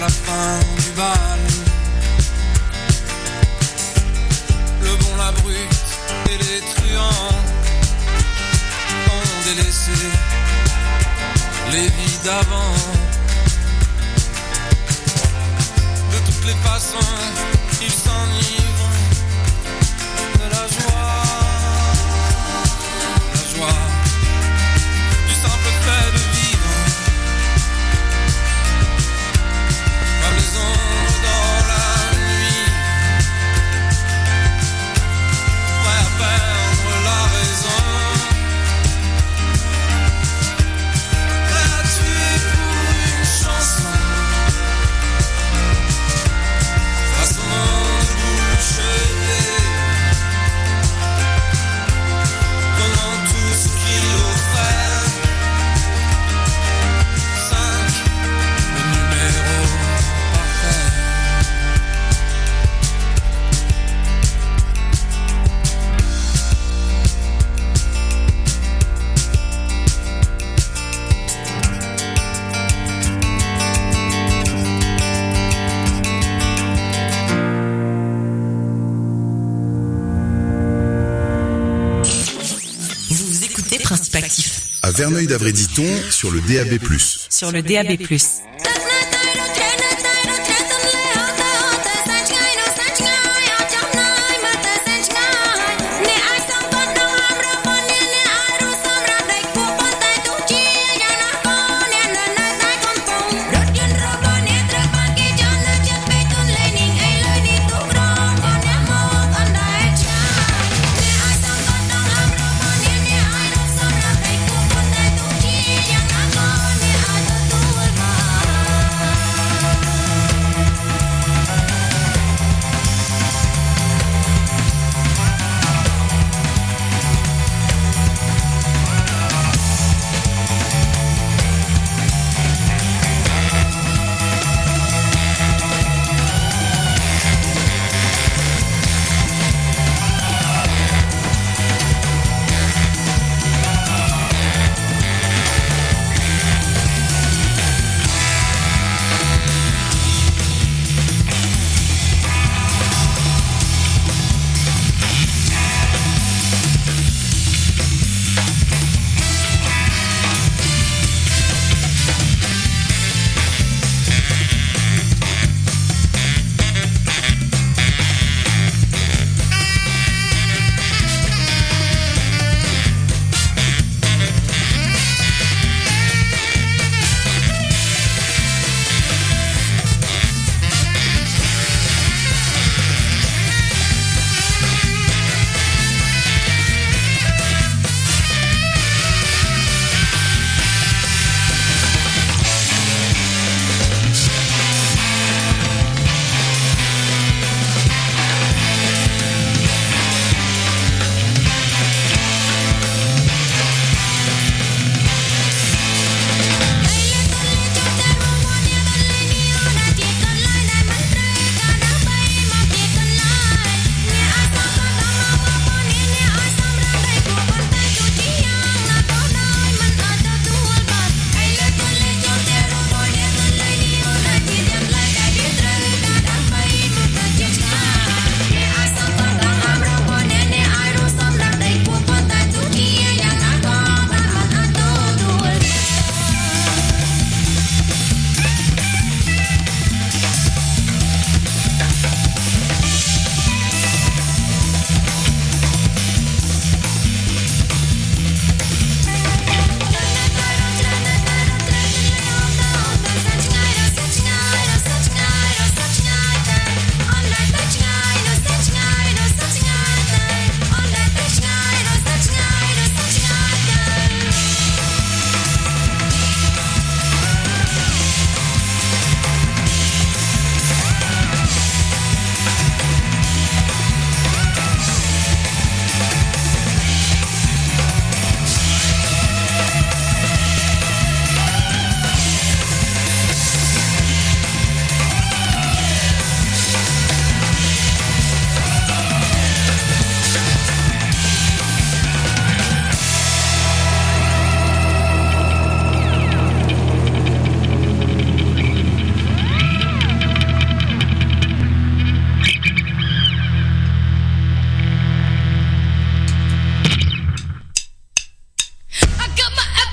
la fin du bal. Le bon, la brute et les truands ont délaissé les vies d'avant. De toutes les façons, ils s'enivrent de la joie. La joie du simple fait de vivre. Comme les ombres dans la nuit, prêts à perdre la raison, prêts à tuer pour une chanson, face au monde bouché, prenant tout ce qu'il offrait. 5, le numéro parfait. Vous écoutez Principe Actif À Verneuil-d'Avray-Ditton sur le DAB+. sur le DAB+.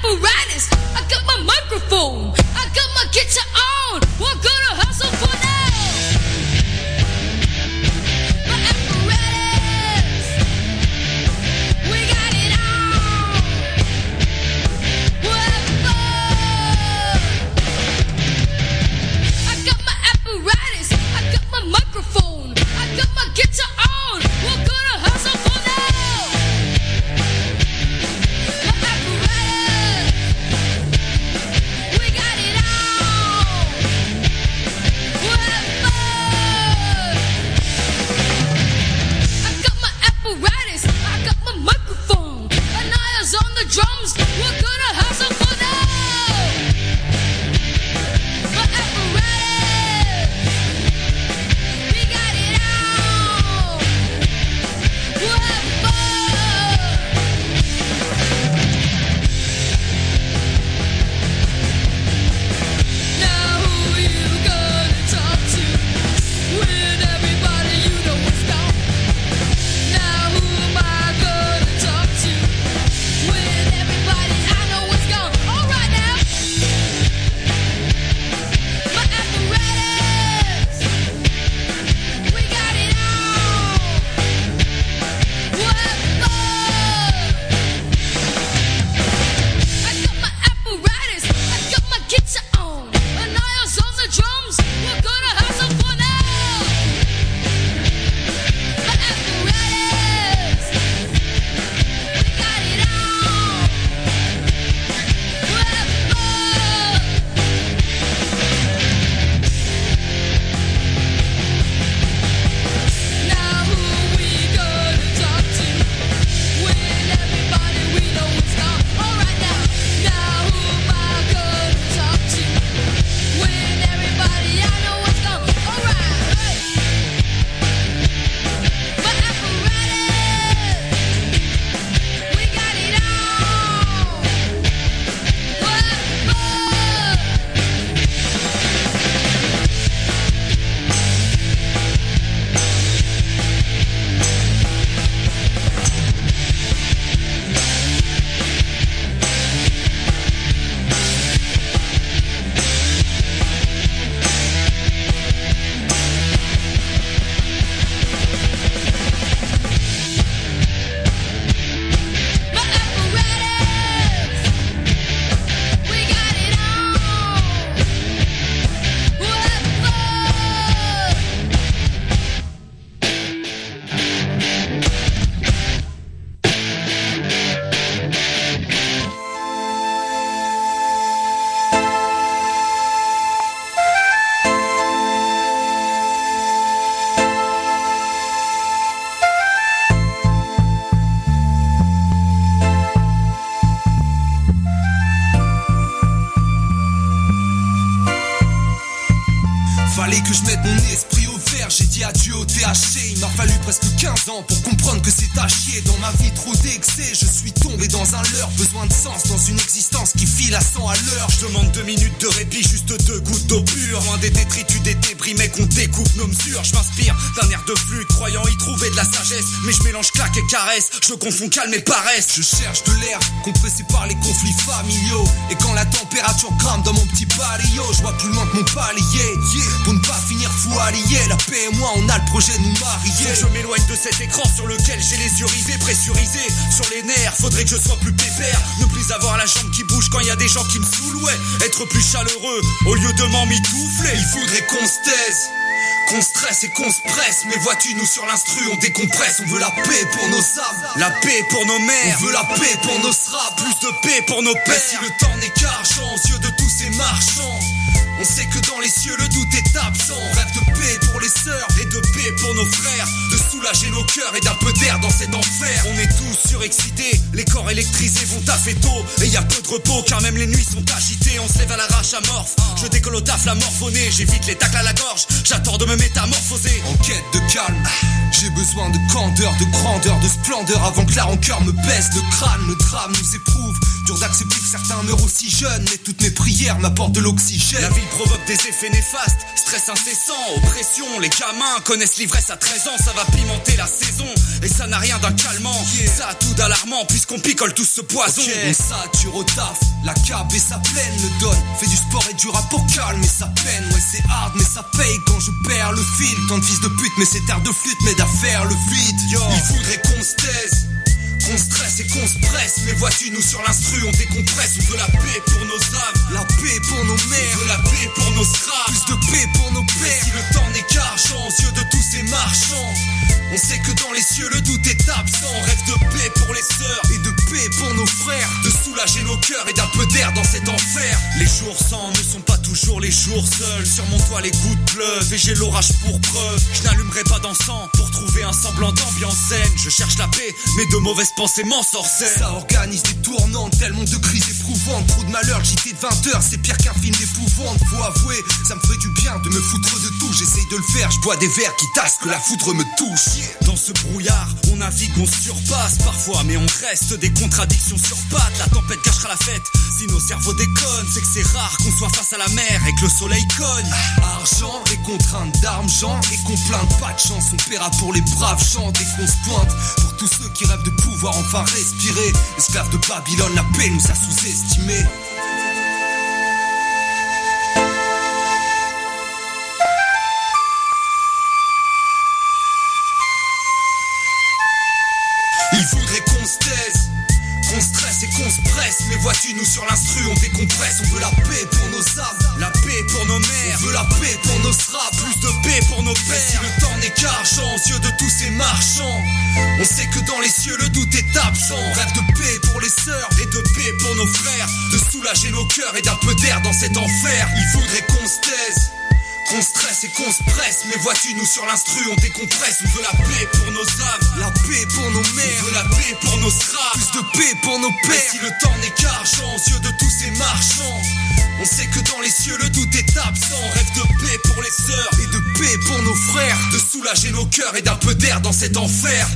apparatus, I got my microphone, I got my guitar on. We're gonna have some fun now. My apparatus, we got it on. We'll have fun. I got my apparatus, I got my microphone, I got my guitar on. We're gonna have some fun now. My apparatus, we got it on. We'll have fun. I got my apparatus, I got my microphone, and Naya's on the drums. We're gonna have some fun now. My apparatus, we got it on. We'll have fun. Now who you gonna talk to when everybody you know is gone? Now who am I gonna talk to when everybody I know is gone? All right now, my apparatus, we got it on. We'll have fun. I got my apparatus, I got my guitar on, and Niall's on the drums. We're gonna have some fun now. My apparatus, we got it on. We'll have fun. Now who we gonna talk to when everybody we know is gone? All right now, now who am I gonna talk to when everybody I know is gone? All right, hey. My apparatus, we got it on. We'll have fun. My apparatus, we got it on. We'll have fun. Fallait que je mette mon esprit au vert, j'ai dit adieu au THC. Il m'a fallu presque 15 ans pour comprendre que c'est à chier. Dans ma vie trop d'excès, je suis tombé dans un leurre. Besoin de sens dans une existence qui file à 100 à l'heure. Je demande 2 minutes de répit, juste 2 gouttes d'eau pure. Loin des détritus, des débris, mec, on découpe nos mesures. Je m'inspire d'un air de flûte, croyant y trouver de la sagesse. Mais je mélange claque et caresse, je confonds calme et paresse. Je cherche de l'air, compressé par les conflits familiaux. Et quand la température grimpe dans mon petit barrio, je vois plus loin que mon palier. Pour ne pas finir fou allié, la paix et moi on a le projet de nous marier. Faut que je m'éloigne de cet écran sur lequel j'ai les yeux rivés, pressurisés sur les nerfs. Faudrait que je sois plus pépère, ne plus avoir la jambe qui bouge quand y a des gens qui me saoulent. Ouais, être plus chaleureux au lieu de m'emmitoufler. Il faudrait qu'on se taise, qu'on stresse et qu'on se presse. Mais vois-tu, nous sur l'instru on décompresse. On veut la paix pour nos âmes, la paix pour nos mères. On veut la paix pour nos sras, plus de paix pour nos pères. Si le temps n'est qu'argent aux yeux de tous ces marchands, on sait que dans les cieux le doute est absent. On rêve de paix pour les sœurs et de paix pour nos frères, de soulager nos cœurs et d'un peu d'air dans cet enfer. On est tous surexcités, les corps électrisés vont taffer tôt. Et y a peu de repos car même les nuits sont agitées. On se lève à l'arrache amorphe, je décolle au taf la morphonée. J'évite les tacles à la gorge, j'attends de me métamorphoser. En quête de calme, j'ai J'ai besoin de candeur, de grandeur, de splendeur avant que la rancœur me baisse le crâne. Le drame nous éprouve, dur d'accepter que certains meurent aussi jeunes, mais toutes mes prières m'apportent de l'oxygène. La ville provoque des effets néfastes, stress incessant, oppression. Les gamins connaissent l'ivresse à 13 ans, ça va pimenter la saison. Et ça n'a rien d'un calmant, ça a tout d'alarmant puisqu'on picole tous ce poison. On sature au taf, la cape et sa plaine me donne. Fais du sport et du rap pour calmer sa peine. Ouais c'est hard mais ça paye quand je perds le fil. Tant de fils de pute mais c'est terre de flûte m'aide à faire le vide. Il faudrait qu'on se taise, qu'on stresse et qu'on se presse. Mais vois-tu nous sur l'instru on décompresse. On veut la paix pour nos âmes, la paix pour nos mères, on veut la paix pour nos scraps, plus de paix pour nos pères. Si le temps n'est qu'argent aux yeux de tous ces marchands, on sait que dans les cieux le doute est absent. On rêve de paix pour les sœurs et de paix pour nos frères, de soulager nos cœurs et d'un peu d'air dans cet enfer. Les jours sans ne sont pas toujours les jours seuls. Sur mon toit les gouttes pleuvent et j'ai l'orage pour preuve. Je n'allumerai pas d'encens pour trouver un semblant d'ambiance saine. Je cherche la paix mais de mauvaises pensées m'ensorcellent. Ça organise des tournantes, tellement de crises éprouvantes. Trop de malheur, JT de 20h, c'est pire qu'un film d'épouvante. Faut avouer, ça me fait du bien de me foutre de tout. J'essaye de le faire, je bois des verres qui tassent, que la foudre me touche. Dans ce brouillard, on navigue, on surpasse parfois, mais on reste des contradictions sur pattes. La tempête gâchera la fête, si nos cerveaux déconnent. C'est que c'est rare qu'on soit face à la mer et que le soleil cogne. Argent et contrainte d'argent et qu'on plainte pas de chance. On paiera pour les braves gens dès qu'on se pointe. Pour tous ceux qui rêvent de pouvoir enfin respirer. Esclaves de Babylone, la paix nous a sous-estimés. Il faudrait qu'on se taise, qu'on stresse et qu'on se presse. Mais vois-tu nous sur l'instru on décompresse. On veut la paix pour nos âmes, la paix pour nos mères, on veut la paix pour nos straps, plus de paix pour nos pères. Si le temps n'est qu'argent aux yeux de tous ces marchands, on sait que dans les cieux le doute est absent. On rêve de paix pour les sœurs et de paix pour nos frères, de soulager nos cœurs et d'un peu d'air dans cet enfer. Il faudrait qu'on se taise, qu'on stresse et qu'on se presse. Mais vois-tu nous sur l'instru on décompresse. On veut la paix pour nos âmes, la paix pour nos mères, on veut la paix pour nos scraps, plus de paix pour nos pères. Et si le temps n'est qu'argent aux yeux de tous ces marchands, on sait que dans les cieux le doute est absent. On rêve de paix pour les sœurs et de paix pour nos frères, de soulager nos cœurs et d'un peu d'air dans cet enfer.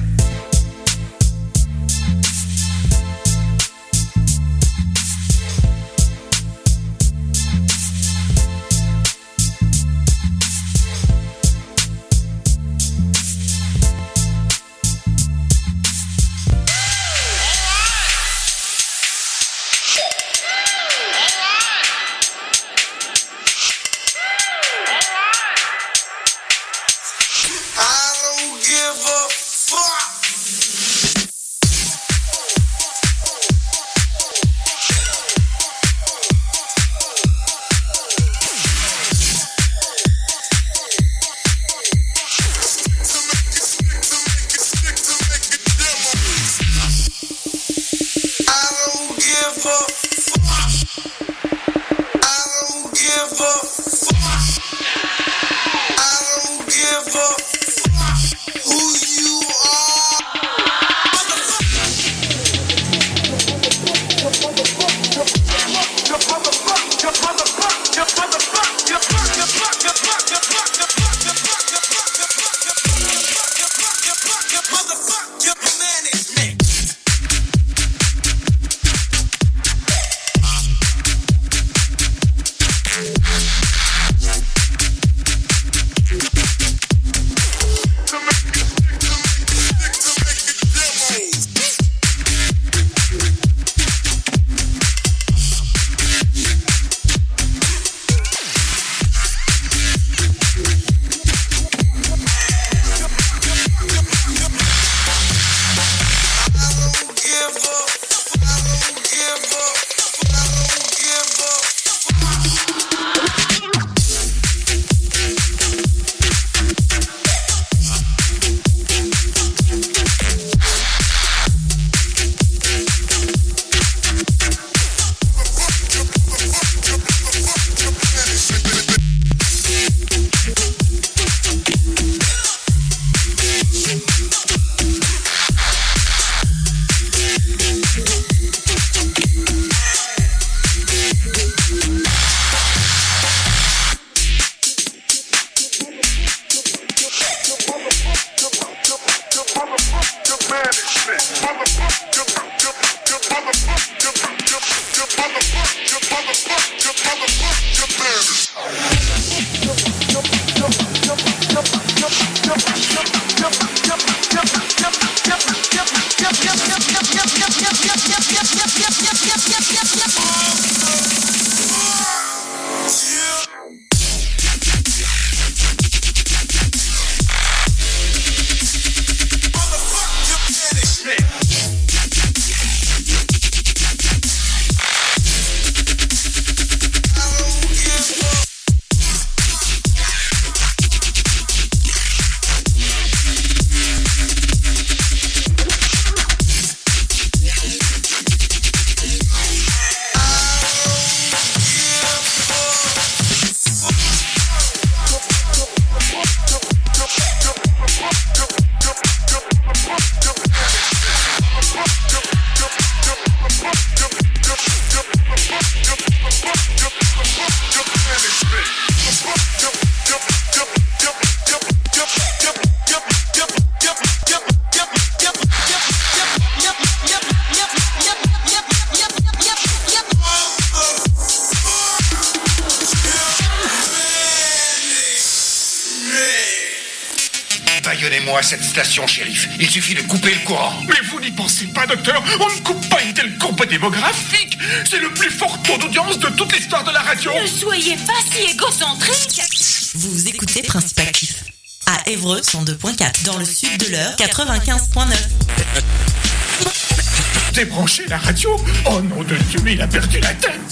Donnez-moi cette station, shérif. Il suffit de couper le courant. Mais vous n'y pensez pas, docteur. On ne coupe pas une telle courbe démographique. C'est le plus fort taux d'audience de toute l'histoire de la radio. Ne soyez pas si égocentrique. Vous écoutez Principe Actif. À Évreux, 102.4. Dans le sud de l'Eure, 95.9. Débranchez la radio. Oh nom de Dieu, mais il a perdu la tête.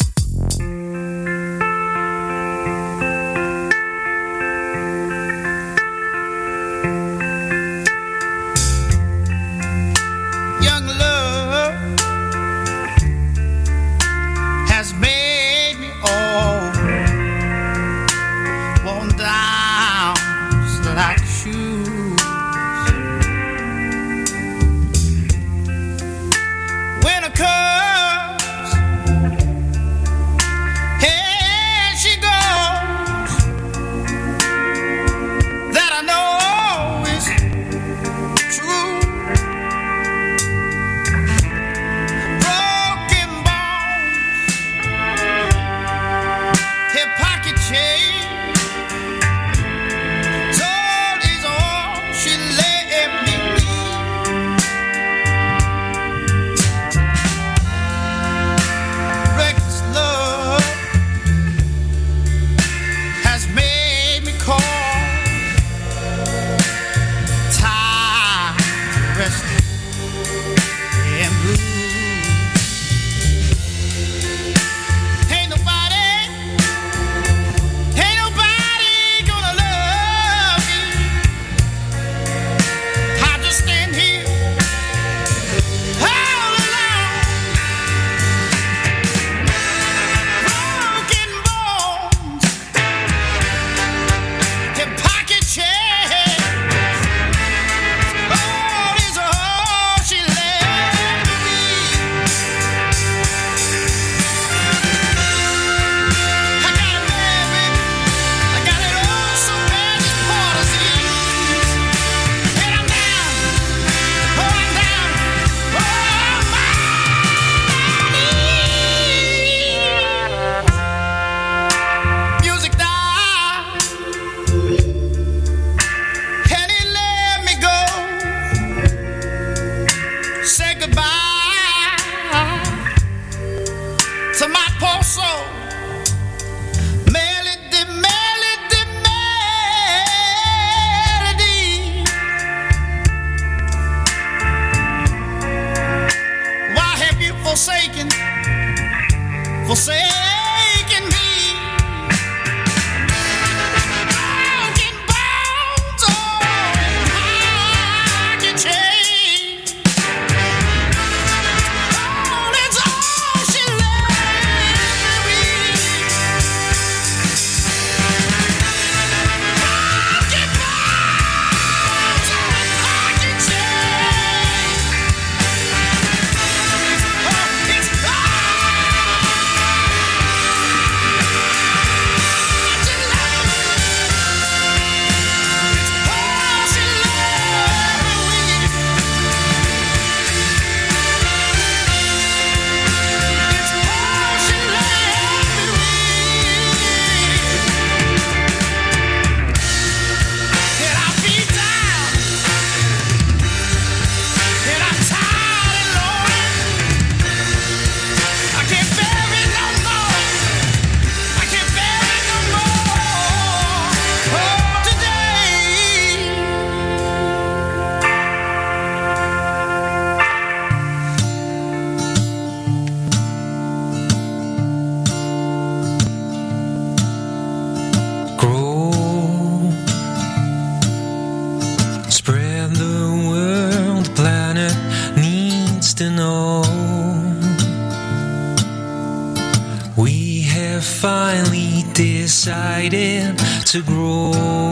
To grow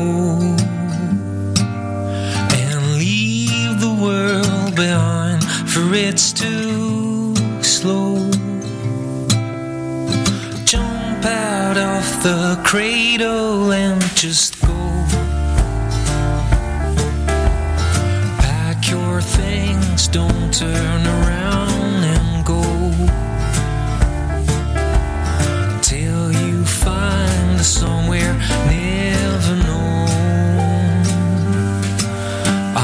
and leave the world behind, for it's too slow. Jump out of the cradle and just go. Pack your things, don't turn around and go till you find somewhere never known.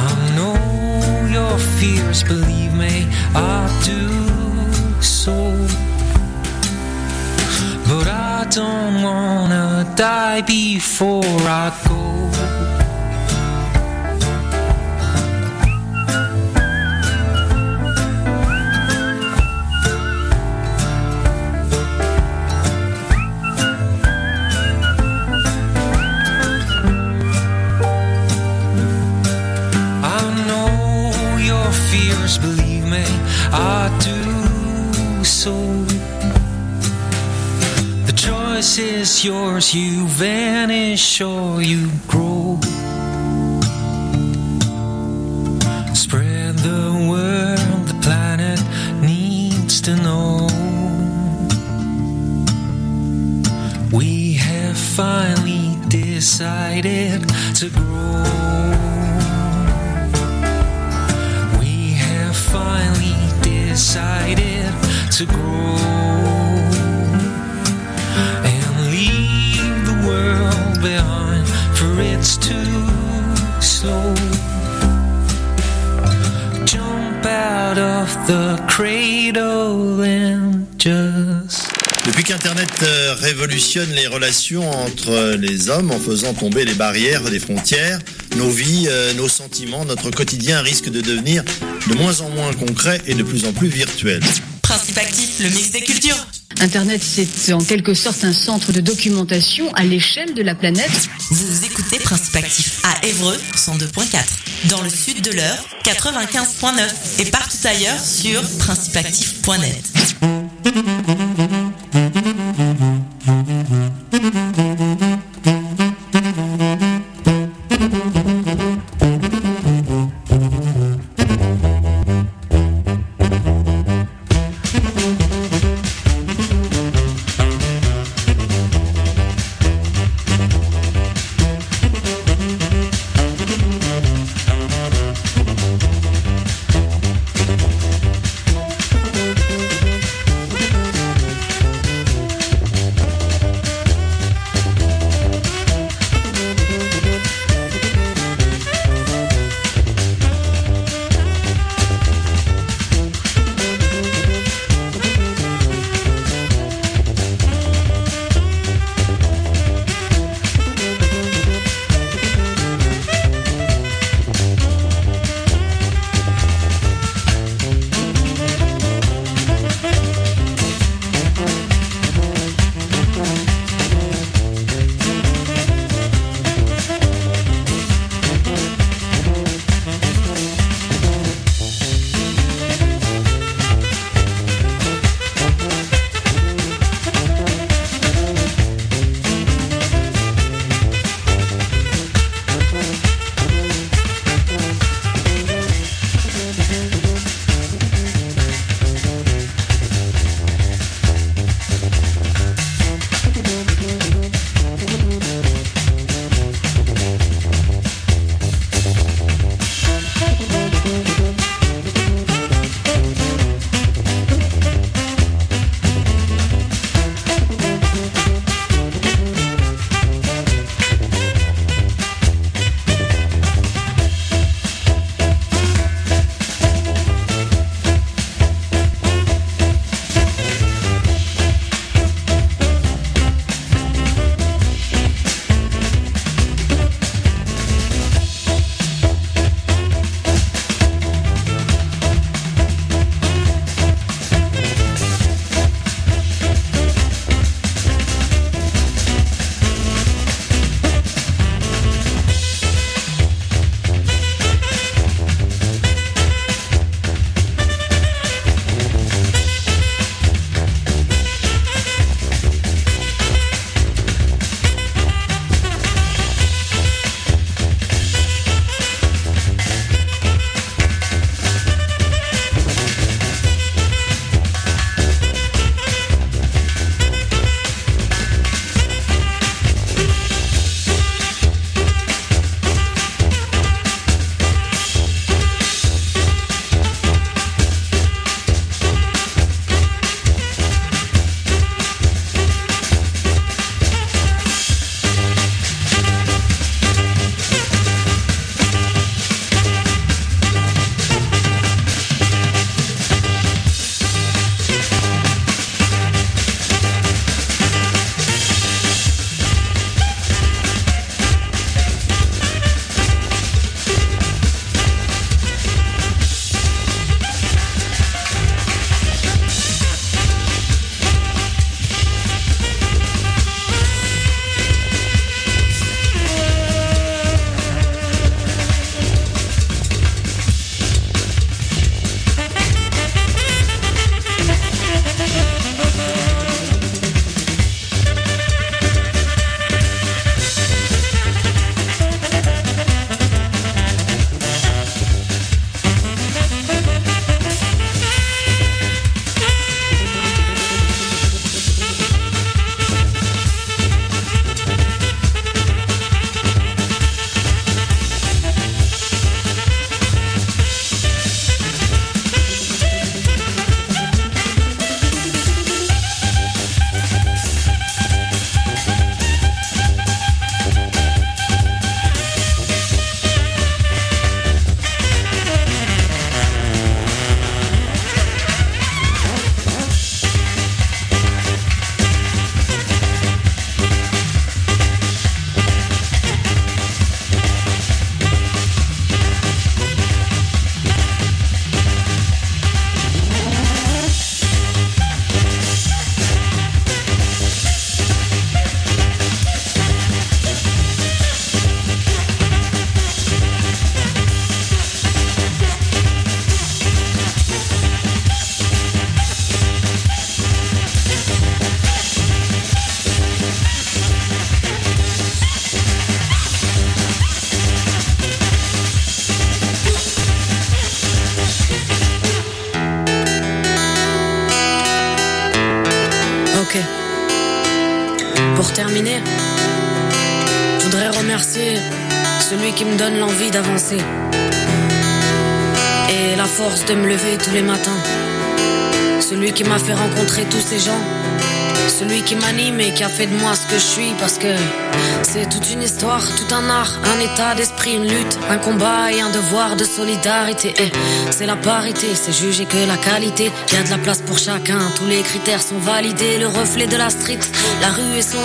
don't wanna die before I go. Believe me, I do so. The choice is yours, you vanish or you grow. Spread the word, the planet needs to know. We have finally decided to grow. Finally decided to grow and leave the world behind, for it's too slow. Jump out of the cradle and just... Depuis qu'Internet révolutionne les relations entre les hommes en faisant tomber les barrières des frontières, nos vies, nos sentiments, notre quotidien risque de devenir de moins en moins concret et de plus en plus virtuel. Principe actif, le mix des cultures. Internet, c'est en quelque sorte un centre de documentation à l'échelle de la planète. Vous écoutez Principe actif à Évreux, 102.4. Dans le sud de l'Eure, 95.9. Et partout ailleurs sur principeactif.net. Pour terminer, je voudrais remercier celui qui me donne l'envie d'avancer et la force de me lever tous les matins. Celui qui m'a fait rencontrer tous ces gens, celui qui m'anime et qui a fait de moi ce que je suis, parce que c'est toute une histoire, tout un art, un état d'esprit, une lutte, un combat et un devoir de solidarité. Et c'est la parité, c'est juger que la qualité, il y a de la place pour chacun, tous les critères sont validés, le reflet de la street, la rue et son